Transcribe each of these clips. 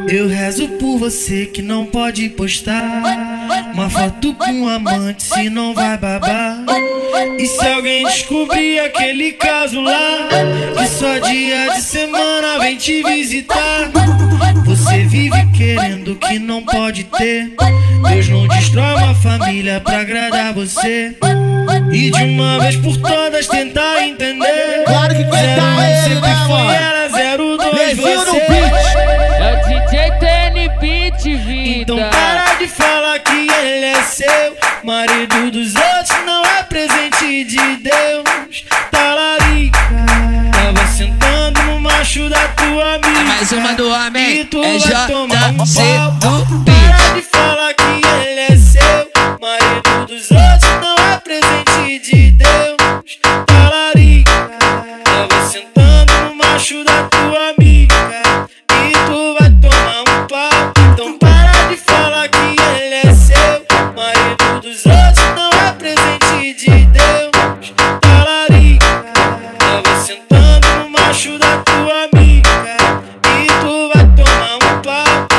Eu rezo por você que não pode postar uma foto com um amante, se não vai babar. E se alguém descobrir aquele caso lá, que só dia de semana vem te visitar. Você vive querendo que não pode ter. Deus não destrói uma família pra agradar você. E de uma vez por todas tentar entender. Claro que aguentar ele, sempre né, foi mano? ela, 02 Levinho no você. beat. É o DJ TN Beat, vida. Então para de falar que ele é seu. Marido dos outros não é presente de Deus. Talarica, tava sentando no macho da tua amiga. Mais uma do homem, E tu é vai tomar um JC pau. do Para de falar que ele é seu. Marido dos outros não é presente de Deus. Talarica, tava sentando no macho da tua amiga. E tu vai tomar um pau. Então para de falar que ele é seu. Marido dos outros não é presente de Deus. Talarica, tava sentando no macho da tua amiga. E tu vai tomar um pau.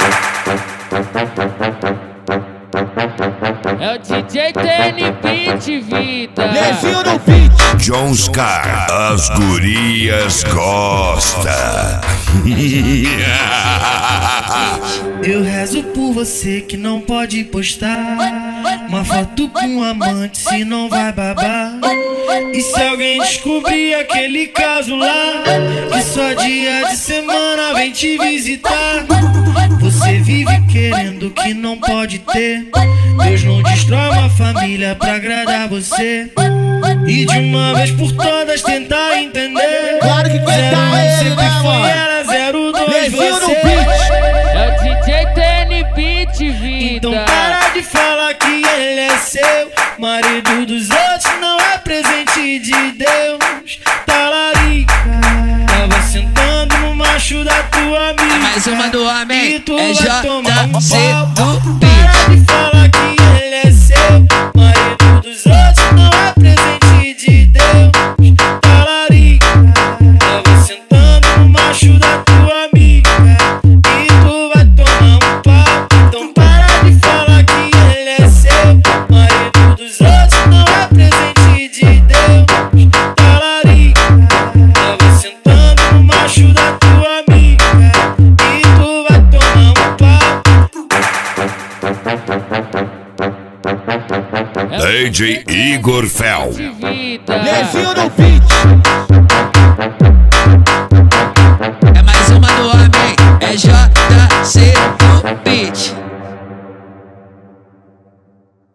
É o DJ TN Beat, vida. Levinho no beat. Jonescar, as gurias gosta. Eu rezo por você que não pode postar uma foto com um amante, se não vai babar. E se alguém descobrir aquele caso lá, que só dia de semana vem te visitar. Você vive querendo que não pode ter. Deus não destrói uma família pra agradar você. E de uma vez por todas tentar entender. Claro que aguentar ele, sempre né, foi mano? ela, 02 Levinho no você. beat. É o DJ TN Beat, vida. Então para de falar que ele é seu. Marido dos outros não é presente de Deus. Talarica, tava sentando no macho da tua amiga. Mais uma do homem, E tu é vai tomar um JC pau. do Para de falar que ele é seu. Marido dos outros não é presente de Deus. Talarica, tava sentando no macho da tua amiga. E tu vai tomar um pau. Então para de falar que ele é seu. Marido dos outros não é presente de Deus. Talarica, tava sentando no macho da tua amiga. E tu vai tomar um pau. DJ Igor Fel. Vida. Levinho no beat. É mais uma do homem, é JC